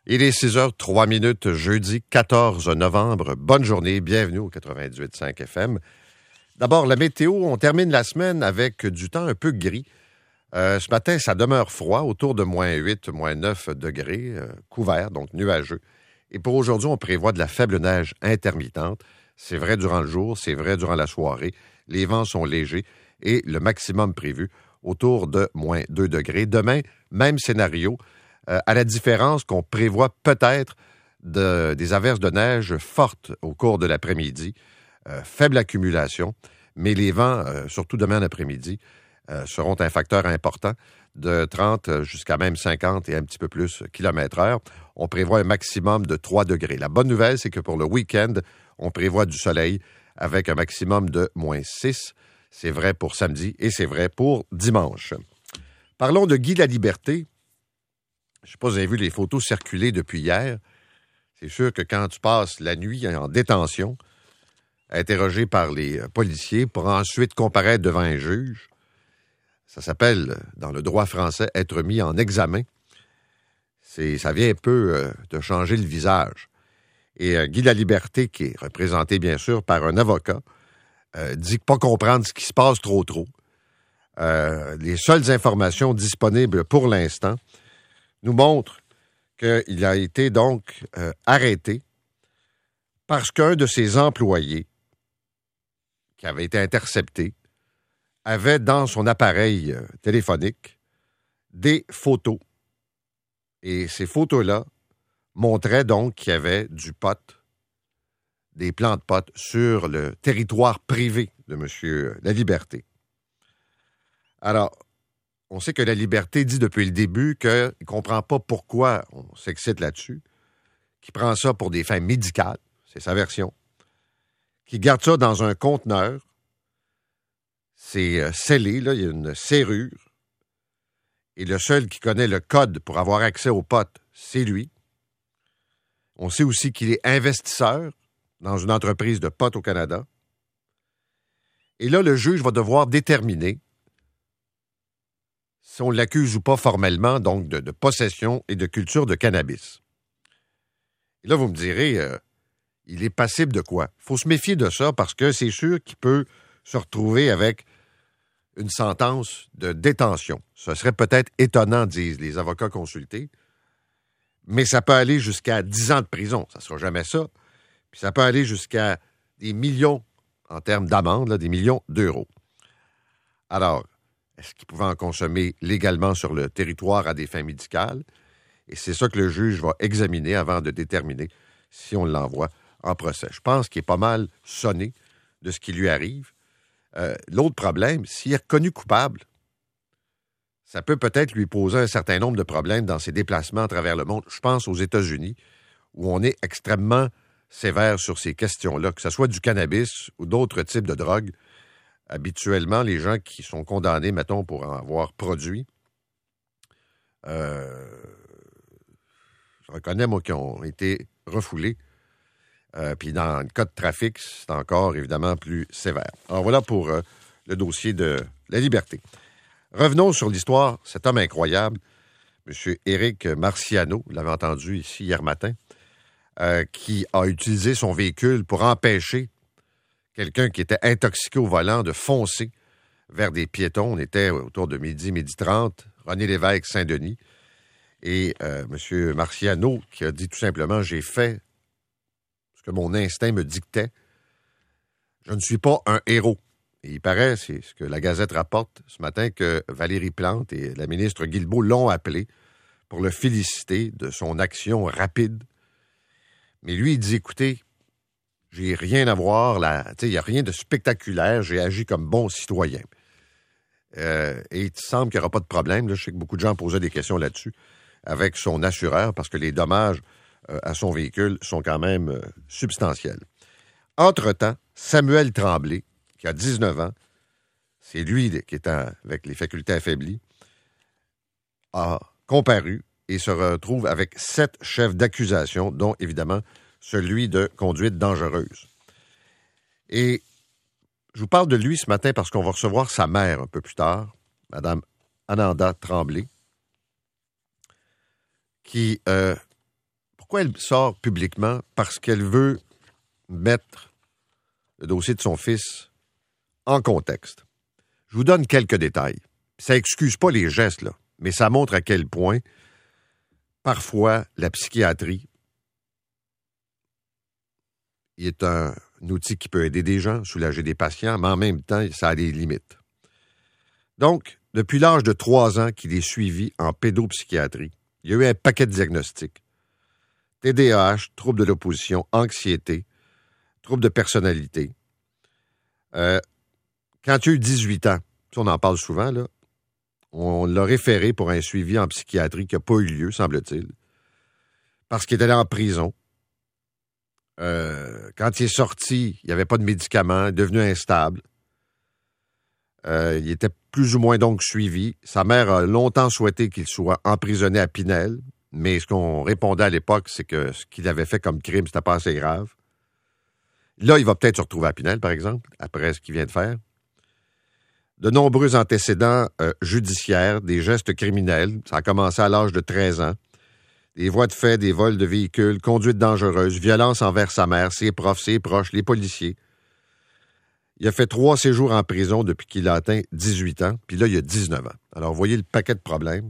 Il est 6h03, jeudi 14 novembre. Bonne journée, bienvenue au 98.5 FM. D'abord, la météo, on termine la semaine avec du temps un peu gris. Ce matin, ça demeure froid, autour de moins 8, moins 9 degrés, couvert, donc nuageux. Et pour aujourd'hui, on prévoit de la faible neige intermittente. C'est vrai durant le jour, c'est vrai durant la soirée. Les vents sont légers et le maximum prévu autour de moins 2 degrés. Demain, même scénario, à la différence qu'on prévoit peut-être des averses de neige fortes au cours de l'après-midi. Faible accumulation, mais les vents, surtout demain après-midi, seront un facteur important de 30 jusqu'à même 50 et un petit peu plus km/h. On prévoit un maximum de 3 degrés. La bonne nouvelle, c'est que pour le week-end, on prévoit du soleil avec un maximum de moins 6. C'est vrai pour samedi et c'est vrai pour dimanche. Parlons de Guy Laliberté. Je ne sais pas si vous avez vu les photos circuler depuis hier. C'est sûr que quand tu passes la nuit en détention, interrogé par les policiers pour ensuite comparaître devant un juge, ça s'appelle, dans le droit français, être mis en examen. Ça vient un peu de changer le visage. Et Guy Laliberté, qui est représenté bien sûr par un avocat, dit pas comprendre ce qui se passe trop. Les seules informations disponibles pour l'instant nous montrent qu'il a été donc arrêté parce qu'un de ses employés, qui avait été intercepté, avait dans son appareil téléphonique des photos. Et ces photos-là montraient donc qu'il y avait du pot, des plants de pot sur le territoire privé de M. Laliberté. Alors, on sait que Laliberté dit depuis le début qu'il ne comprend pas pourquoi on s'excite là-dessus, qu'il prend ça pour des fins médicales, c'est sa version, qu'il garde ça dans un conteneur. C'est scellé, là, il y a une serrure. Et le seul qui connaît le code pour avoir accès aux potes, c'est lui. On sait aussi qu'il est investisseur dans une entreprise de potes au Canada. Et là, le juge va devoir déterminer si on l'accuse ou pas formellement, donc de possession et de culture de cannabis. Et là, vous me direz, il est passible de quoi? Il faut se méfier de ça parce que c'est sûr qu'il peut se retrouver avec une sentence de détention. Ce serait peut-être étonnant, disent les avocats consultés, mais ça peut aller jusqu'à 10 ans de prison. Ça ne sera jamais ça. Puis ça peut aller jusqu'à des millions, en termes d'amende, là, des millions d'euros. Alors, est-ce qu'il pouvait en consommer légalement sur le territoire à des fins médicales? Et c'est ça que le juge va examiner avant de déterminer si on l'envoie en procès. Je pense qu'il est pas mal sonné de ce qui lui arrive. L'autre problème, s'il est reconnu coupable, ça peut peut-être lui poser un certain nombre de problèmes dans ses déplacements à travers le monde. Je pense aux États-Unis, où on est extrêmement sévère sur ces questions-là, que ce soit du cannabis ou d'autres types de drogues. Habituellement, les gens qui sont condamnés, mettons, pour en avoir produit, je reconnais, moi, qui ont été refoulés. Puis dans le cas de trafic, c'est encore, évidemment, plus sévère. Alors voilà pour le dossier de Laliberté. Revenons sur l'histoire, cet homme incroyable, M. Éric Marciano, vous l'avez entendu ici hier matin, qui a utilisé son véhicule pour empêcher quelqu'un qui était intoxiqué au volant de foncer vers des piétons. On était autour de midi 30, René Lévesque, Saint-Denis. Et M. Marciano qui a dit tout simplement, j'ai fait ce que mon instinct me dictait. Je ne suis pas un héros. Et il paraît, c'est ce que la Gazette rapporte ce matin, que Valérie Plante et la ministre Guilbeault l'ont appelé pour le féliciter de son action rapide. Mais lui, il dit, écoutez, j'ai rien à voir là, il n'y a rien de spectaculaire, j'ai agi comme bon citoyen. Et il semble qu'il n'y aura pas de problème. Là, je sais que beaucoup de gens posaient des questions là-dessus avec son assureur parce que les dommages à son véhicule sont quand même substantiels. Entre-temps, Samuel Tremblay, qui a 19 ans, c'est lui qui est avec les facultés affaiblies, a comparu et se retrouve avec 7 chefs d'accusation, dont évidemment celui de conduite dangereuse. Et je vous parle de lui ce matin parce qu'on va recevoir sa mère un peu plus tard, Mme Ananda Tremblay, qui Pourquoi elle sort publiquement? Parce qu'elle veut mettre le dossier de son fils en contexte. Je vous donne quelques détails. Ça n'excuse pas les gestes, là, mais ça montre à quel point, parfois, la psychiatrie est un outil qui peut aider des gens, soulager des patients, mais en même temps, ça a des limites. Donc, depuis l'âge de 3 ans qu'il est suivi en pédopsychiatrie, il y a eu un paquet de diagnostics. TDAH, trouble de l'opposition, anxiété, trouble de personnalité. Quand il a eu 18 ans, on en parle souvent, là, on l'a référé pour un suivi en psychiatrie qui n'a pas eu lieu, semble-t-il, parce qu'il est allé en prison. Quand il est sorti, il n'y avait pas de médicaments, il est devenu instable. Il était plus ou moins donc suivi. Sa mère a longtemps souhaité qu'il soit emprisonné à Pinel, mais ce qu'on répondait à l'époque, c'est que ce qu'il avait fait comme crime, c'était pas assez grave. Là, il va peut-être se retrouver à Pinel, par exemple, après ce qu'il vient de faire. De nombreux antécédents judiciaires, des gestes criminels. Ça a commencé à l'âge de 13 ans. Des voies de fait, des vols de véhicules, conduite dangereuse, violence envers sa mère, ses profs, ses proches, les policiers. Il a fait 3 séjours en prison depuis qu'il a atteint 18 ans, puis là, il a 19 ans. Alors, vous voyez le paquet de problèmes.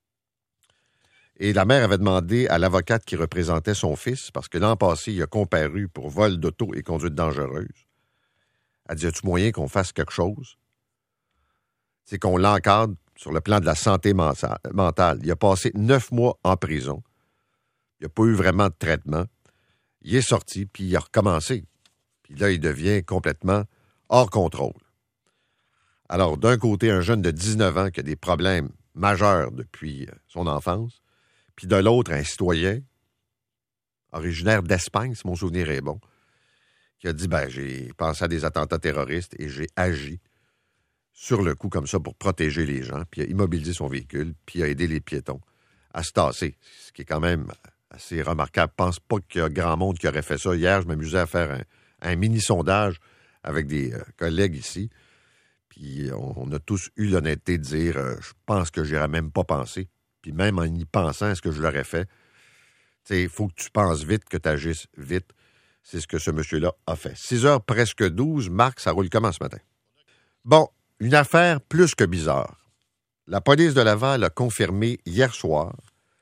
Et la mère avait demandé à l'avocate qui représentait son fils, parce que l'an passé, il a comparu pour vol d'auto et conduite dangereuse. Elle dit, y-a-tu moyen qu'on fasse quelque chose? C'est qu'on l'encadre sur le plan de la santé mentale. Il a passé 9 mois en prison. Il n'a pas eu vraiment de traitement. Il est sorti, puis il a recommencé. Puis là, il devient complètement hors contrôle. Alors, d'un côté, un jeune de 19 ans qui a des problèmes majeurs depuis son enfance, puis de l'autre, un citoyen originaire d'Espagne, si mon souvenir est bon, qui a dit, j'ai pensé à des attentats terroristes et j'ai agi sur le coup comme ça pour protéger les gens, puis il a immobilisé son véhicule, puis il a aidé les piétons à se tasser, ce qui est quand même assez remarquable. Je ne pense pas qu'il y a grand monde qui aurait fait ça. Hier, je m'amusais à faire un mini-sondage avec des collègues ici, puis on a tous eu l'honnêteté de dire je pense que j'aurais même pas pensé, puis même en y pensant, est-ce que je l'aurais fait? Tu sais, il faut que tu penses vite, que tu agisses vite. C'est ce que ce monsieur-là a fait. 6h presque 12, Marc, ça roule comment ce matin? Bon, une affaire plus que bizarre. La police de Laval a confirmé hier soir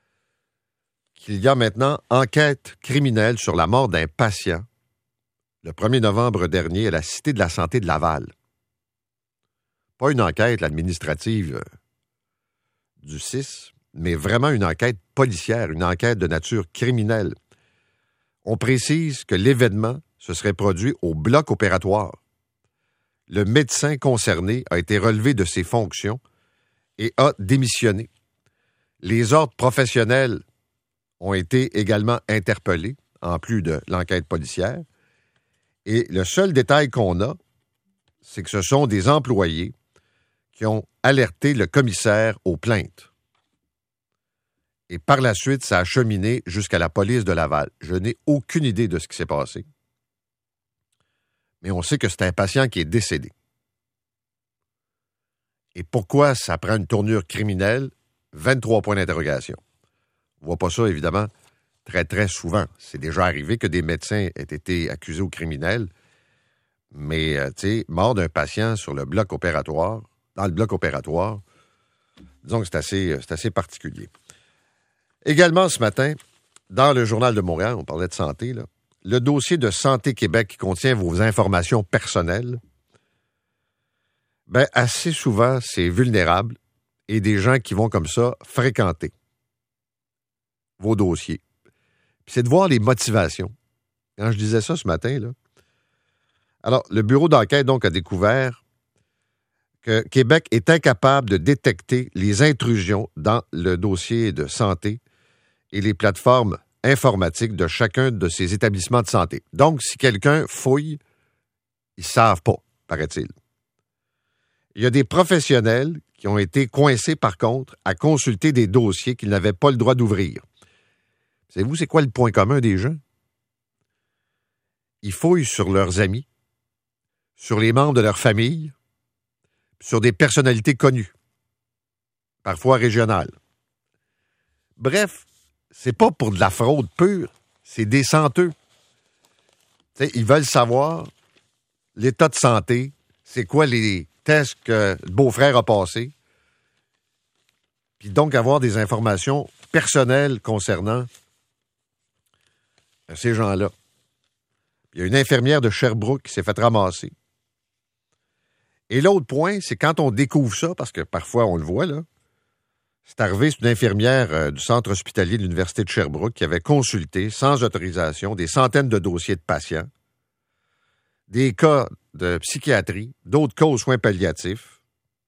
qu'il y a maintenant enquête criminelle sur la mort d'un patient le 1er novembre dernier à la Cité de la Santé de Laval. Pas une enquête administrative du 6, mais vraiment une enquête policière, une enquête de nature criminelle. On précise que l'événement se serait produit au bloc opératoire. Le médecin concerné a été relevé de ses fonctions et a démissionné. Les ordres professionnels ont été également interpellés, en plus de l'enquête policière. Et le seul détail qu'on a, c'est que ce sont des employés qui ont alerté le commissaire aux plaintes. Et par la suite, ça a cheminé jusqu'à la police de Laval. Je n'ai aucune idée de ce qui s'est passé. Mais on sait que c'est un patient qui est décédé. Et pourquoi ça prend une tournure criminelle? 23 points d'interrogation. On ne voit pas ça, évidemment, très, très souvent. C'est déjà arrivé que des médecins aient été accusés au criminel. Mais, tu sais, mort d'un patient sur le bloc opératoire, dans le bloc opératoire, disons que c'est assez particulier. Également, ce matin, dans le Journal de Montréal, on parlait de santé, là, le dossier de Santé Québec qui contient vos informations personnelles, assez souvent, c'est vulnérable et des gens qui vont comme ça fréquenter vos dossiers. Puis c'est de voir les motivations. Quand je disais ça ce matin, là, alors, le bureau d'enquête, donc, a découvert que Québec est incapable de détecter les intrusions dans le dossier de santé et les plateformes informatiques de chacun de ces établissements de santé. Donc, si quelqu'un fouille, ils ne savent pas, paraît-il. Il y a des professionnels qui ont été coincés, par contre, à consulter des dossiers qu'ils n'avaient pas le droit d'ouvrir. Savez-vous, c'est quoi le point commun des gens? Ils fouillent sur leurs amis, sur les membres de leur famille, sur des personnalités connues, parfois régionales. Bref, c'est pas pour de la fraude pure, c'est des santeux. T'sais, ils veulent savoir l'état de santé, c'est quoi les tests que le beau-frère a passés, puis donc avoir des informations personnelles concernant ces gens-là. Il y a une infirmière de Sherbrooke qui s'est fait ramasser. Et l'autre point, c'est quand on découvre ça, parce que parfois on le voit, là, c'est arrivé, c'est une infirmière du centre hospitalier de l'Université de Sherbrooke qui avait consulté, sans autorisation, des centaines de dossiers de patients, des cas de psychiatrie, d'autres cas aux soins palliatifs.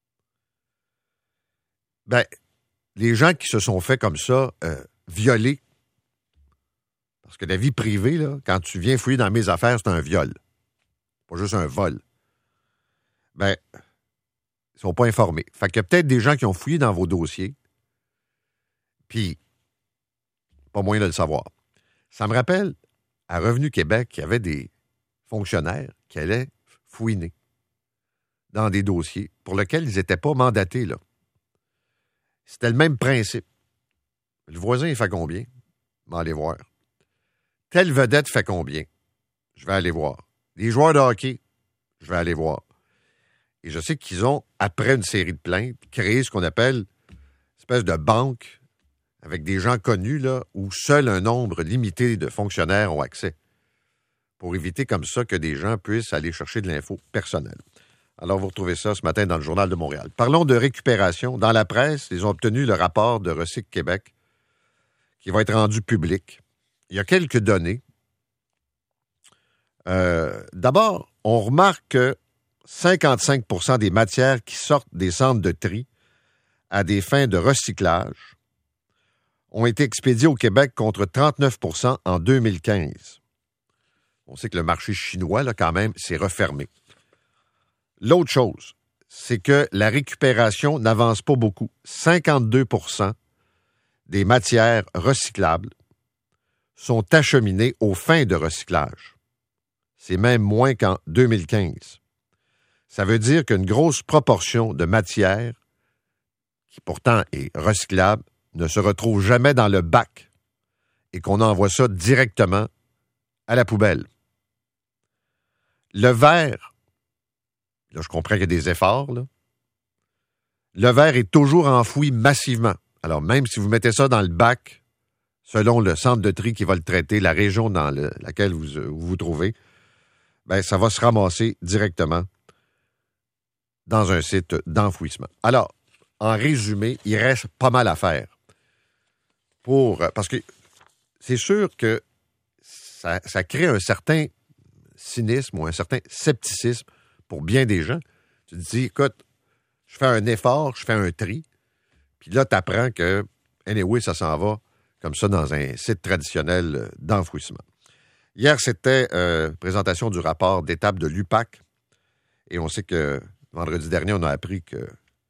Ben, les gens qui se sont fait comme ça, violer, parce que la vie privée, là, quand tu viens fouiller dans mes affaires, c'est un viol. Pas juste un vol. Ben, ils sont pas informés. Fait qu'il y a peut-être des gens qui ont fouillé dans vos dossiers, puis pas moyen de le savoir. Ça me rappelle, à Revenu Québec, qu'il y avait des fonctionnaires qui allaient fouiner dans des dossiers pour lesquels ils n'étaient pas mandatés, là. C'était le même principe. Le voisin, il fait combien? Je vais aller voir. Telle vedette fait combien? Je vais aller voir. Les joueurs de hockey, je vais aller voir. Et je sais qu'ils ont, après une série de plaintes, créé ce qu'on appelle une espèce de banque avec des gens connus, là, où seul un nombre limité de fonctionnaires ont accès, pour éviter comme ça que des gens puissent aller chercher de l'info personnelle. Alors, vous retrouvez ça ce matin dans le Journal de Montréal. Parlons de récupération. Dans la presse, ils ont obtenu le rapport de Recyc Québec qui va être rendu public. Il y a quelques données. D'abord, on remarque que 55 % des matières qui sortent des centres de tri à des fins de recyclage ont été expédiées au Québec contre 39 % en 2015. On sait que le marché chinois, là, quand même, s'est refermé. L'autre chose, c'est que la récupération n'avance pas beaucoup. 52 % des matières recyclables sont acheminées aux fins de recyclage. C'est même moins qu'en 2015. Ça veut dire qu'une grosse proportion de matière, qui pourtant est recyclable, ne se retrouve jamais dans le bac et qu'on envoie ça directement à la poubelle. Le verre, là je comprends qu'il y a des efforts, là. Le verre est toujours enfoui massivement. Alors même si vous mettez ça dans le bac, selon le centre de tri qui va le traiter, la région dans laquelle vous trouvez, ben ça va se ramasser directement dans un site d'enfouissement. Alors, en résumé, il reste pas mal à faire. Parce que c'est sûr que ça crée un certain cynisme ou un certain scepticisme pour bien des gens. Tu te dis, écoute, je fais un effort, je fais un tri, puis là, tu apprends que, anyway, ça s'en va comme ça dans un site traditionnel d'enfouissement. Hier, c'était présentation du rapport d'étape de l'UPAC, et on sait que vendredi dernier, on a appris que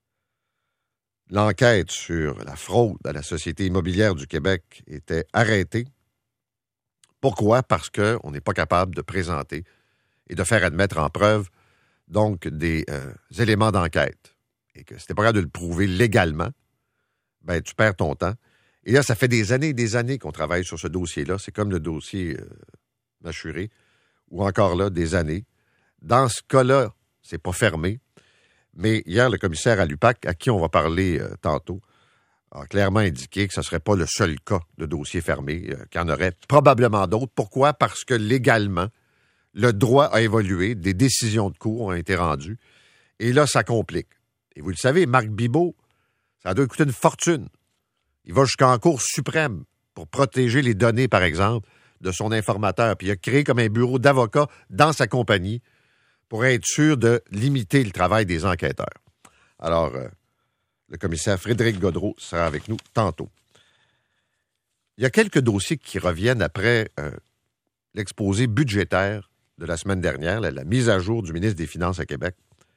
l'enquête sur la fraude à la Société immobilière du Québec était arrêtée. Pourquoi? Parce qu'on n'est pas capable de présenter et de faire admettre en preuve donc des éléments d'enquête. Et que si tu n'es pas capable de le prouver légalement, ben tu perds ton temps. Et là, ça fait des années et des années qu'on travaille sur ce dossier-là. C'est comme le dossier Machuré, ou encore là, des années. Dans ce cas-là, c'est pas fermé. Mais hier, le commissaire à l'UPAC, à qui on va parler tantôt, a clairement indiqué que ce ne serait pas le seul cas de dossier fermé, qu'il y en aurait probablement d'autres. Pourquoi? Parce que légalement, le droit a évolué, des décisions de cour ont été rendues, et là, ça complique. Et vous le savez, Marc Bibeau, ça doit coûter une fortune. Il va jusqu'en Cour suprême pour protéger les données, par exemple, de son informateur. Puis il a créé comme un bureau d'avocat dans sa compagnie pour être sûr de limiter le travail des enquêteurs. Alors, le commissaire Frédéric Godreau sera avec nous tantôt. Il y a quelques dossiers qui reviennent après l'exposé budgétaire de la semaine dernière, la mise à jour du ministre des Finances à Québec.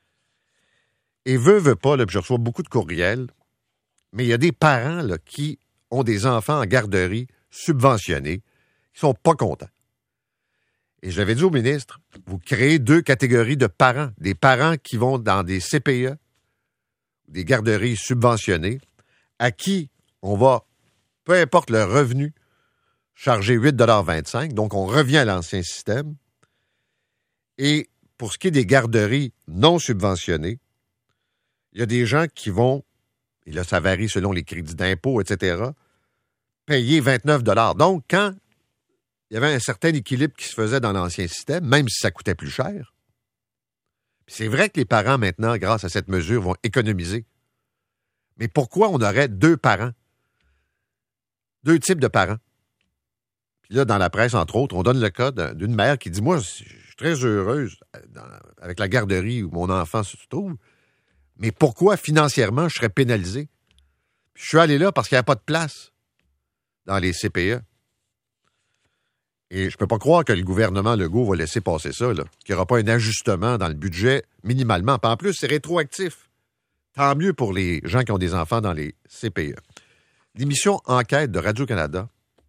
Et veut pas, là, je reçois beaucoup de courriels, mais il y a des parents là, qui ont des enfants en garderie subventionnés qui sont pas contents. Et je l'avais dit au ministre, vous créez 2 catégories de parents. Des parents qui vont dans des CPE, des garderies subventionnées, à qui on va peu importe le revenu, chargé 8,25 $. Donc, on revient à l'ancien système. Et pour ce qui est des garderies non subventionnées, il y a des gens qui vont, et là, ça varie selon les crédits d'impôt, etc., payer 29 $. Donc, quand il y avait un certain équilibre qui se faisait dans l'ancien système, même si ça coûtait plus cher, c'est vrai que les parents, maintenant, grâce à cette mesure, vont économiser. Mais pourquoi on aurait deux parents? Deux types de parents. Puis là, dans la presse, entre autres, on donne le cas d'une mère qui dit « Moi, je suis très heureuse avec la garderie où mon enfant se trouve, mais pourquoi, financièrement, je serais pénalisé? Je suis allé là parce qu'il n'y a pas de place dans les CPE. » Et je ne peux pas croire que le gouvernement Legault va laisser passer ça, là, qu'il n'y aura pas un ajustement dans le budget minimalement. Puis en plus, c'est rétroactif. Tant mieux pour les gens qui ont des enfants dans les CPE. L'émission Enquête de Radio-Canada,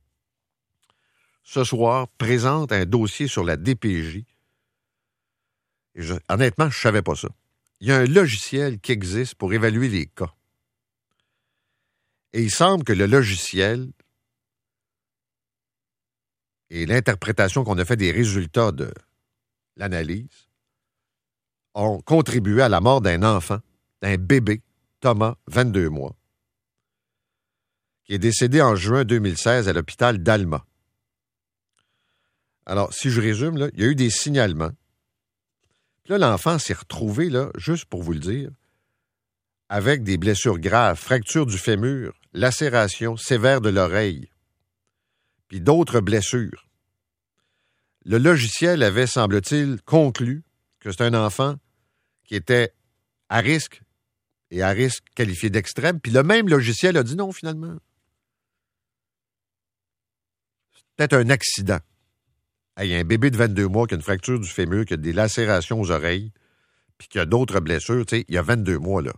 ce soir, présente un dossier sur la DPJ. Et honnêtement, je ne savais pas ça. Il y a un logiciel qui existe pour évaluer les cas. Et il semble que le logiciel et l'interprétation qu'on a fait des résultats de l'analyse ont contribué à la mort d'un enfant, d'un bébé, Thomas, 22 mois, qui est décédé en juin 2016 à l'hôpital d'Alma. Alors, si je résume, là, il y a eu des signalements. Puis là, l'enfant s'est retrouvé, là, juste pour vous le dire, avec des blessures graves, fracture du fémur, lacération sévère de l'oreille, puis d'autres blessures. Le logiciel avait, semble-t-il, conclu que c'est un enfant qui était à risque, et à risque qualifié d'extrême, puis le même logiciel a dit non, finalement. C'est peut-être un accident. Il y a un bébé de 22 mois qui a une fracture du fémur, qui a des lacérations aux oreilles, puis qui a d'autres blessures. Tu sais, il y a 22 mois, là.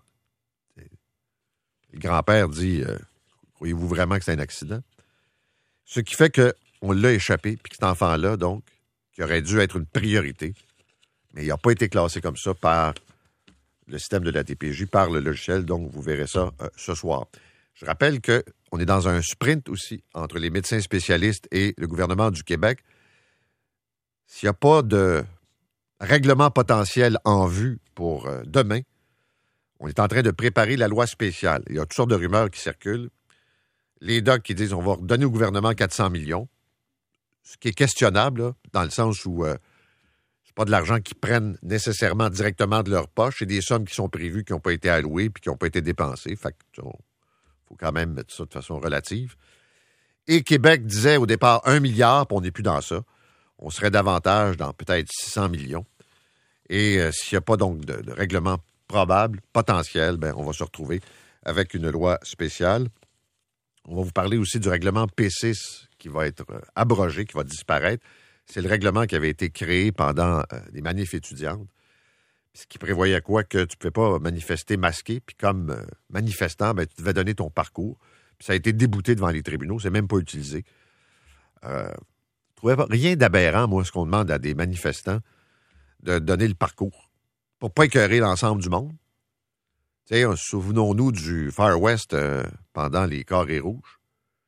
Le grand-père dit croyez-vous vraiment que c'est un accident? Ce qui fait qu'on l'a échappé, puis que cet enfant-là, donc, qui aurait dû être une priorité, mais il n'a pas été classé comme ça par le système de la DPJ, par le logiciel. Donc, vous verrez ça ce soir. Je rappelle qu'on est dans un sprint aussi entre les médecins spécialistes et le gouvernement du Québec. S'il n'y a pas de règlement potentiel en vue pour demain, on est en train de préparer la loi spéciale. Il y a toutes sortes de rumeurs qui circulent. Les docs qui disent on va redonner au gouvernement 400 millions, ce qui est questionnable, là, dans le sens où c'est pas de l'argent qu'ils prennent nécessairement directement de leur poche, c'est des sommes qui sont prévues, qui n'ont pas été allouées puis qui n'ont pas été dépensées. Fait que faut quand même mettre ça de façon relative. Et Québec disait au départ 1 milliard, puis on n'est plus dans ça. On serait davantage dans peut-être 600 millions. Et s'il n'y a pas donc de règlement probable, potentiel, ben on va se retrouver avec une loi spéciale. On va vous parler aussi du règlement P6 qui va être abrogé, qui va disparaître. C'est le règlement qui avait été créé pendant les manifs étudiantes, ce qui prévoyait quoi? Que tu ne pouvais pas manifester masqué, puis comme manifestant, ben, tu devais donner ton parcours. Puis ça a été débouté devant les tribunaux, c'est même pas utilisé. Je ne trouvais pas rien d'aberrant, moi, ce qu'on demande à des manifestants, de donner le parcours, pour pas écœurer l'ensemble du monde. Tu sais, souvenons-nous du Far West pendant les carrés rouges.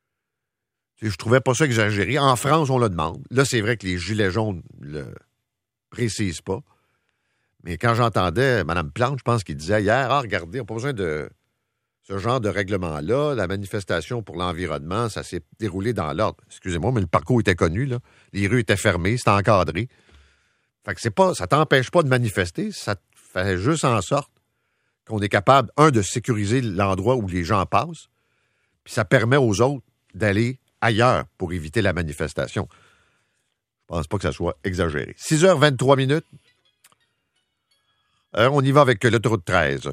Je trouvais pas ça exagéré. En France, on le demande. Là, c'est vrai que les gilets jaunes ne le précisent pas. Mais quand j'entendais Mme Plante, je pense qu'il disait hier, regardez, on n'a pas besoin de ce genre de règlement-là. La manifestation pour l'environnement, ça s'est déroulé dans l'ordre. Excusez-moi, mais le parcours était connu, là. Les rues étaient fermées, c'était encadré. Fait que ça t'empêche pas de manifester, ça fait juste en sorte qu'on est capable, de sécuriser l'endroit où les gens passent, puis ça permet aux autres d'aller ailleurs pour éviter la manifestation. Je pense pas que ça soit exagéré. 6h23. On y va avec l'autoroute 13.